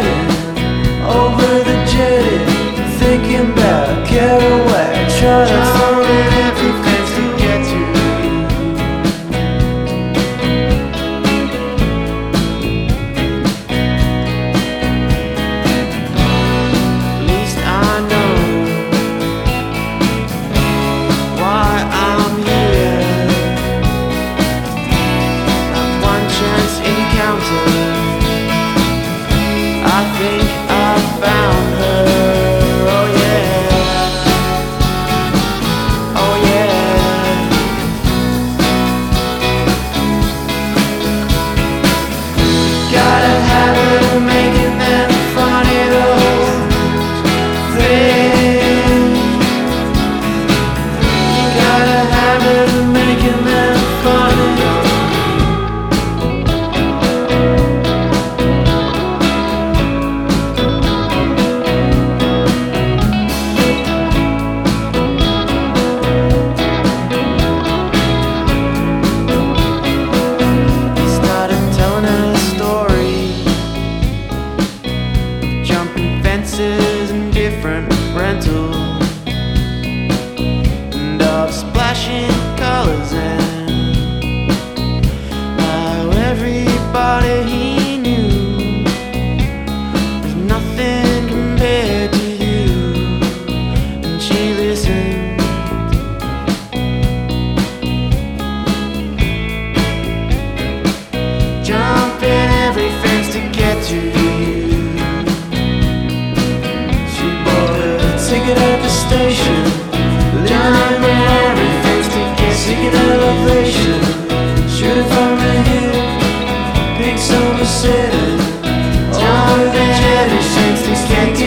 sitting over the jetty, thinking about Kerouac, trying to find every fence to get to you. At least I know why I'm here. That one chance encounter, I think I found her. Oh yeah, oh yeah. Got a habit of making them funny, those things. Got a habit of making them funny. And different rentals, and of splashing colors, and how everybody he knew was nothing compared to you. And she listened, jumping every fence to get to you. Ticket at the station, living in every face to get, seeking elevation, shooting from the hip, pink summer sitting over the jetty, shakes to get